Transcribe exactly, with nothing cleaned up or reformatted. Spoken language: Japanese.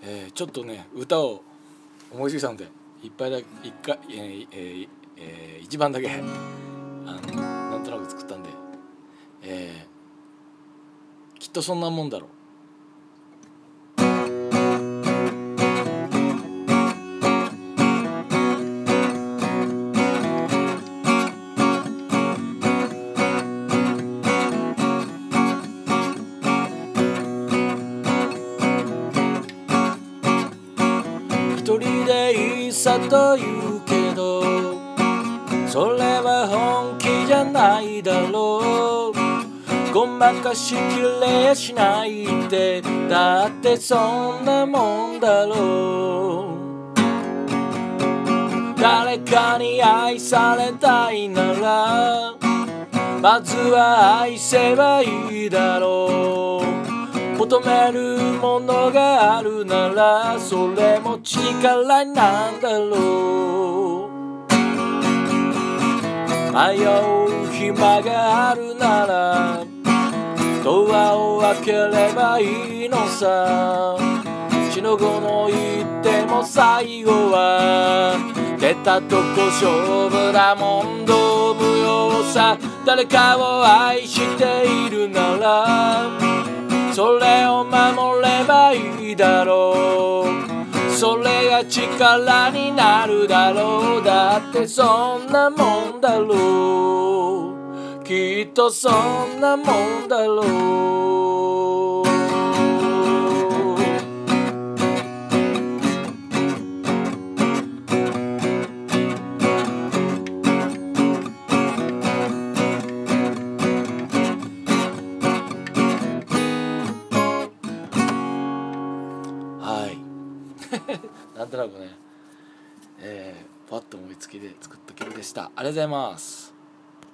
えー、ちょっとね歌を思いついたのでいっぱいだ一回、えーえーえー、一番だけあのなんとなく作ったんで、えー、きっとそんなもんだろう。一人でいいさと言うけどそれは本気じゃないだろう。ごまかしきれやしないってだってそんなもんだろう。誰かに愛されたいならまずは愛せばいいだろう。求めるものがあるならそれも力なんだろう。迷う暇があるならドアを開ければいいのさ。死の後の言っても最後は出たとこ勝負だ問答無用さ。誰かを愛しているならそれを守ればいいだろう。それが力になるだろう。だってそんなもんだろう。きっとそんなもんだろう。なんとなくね、えー、パッと思いつきで作った曲でした。ありがとうございます。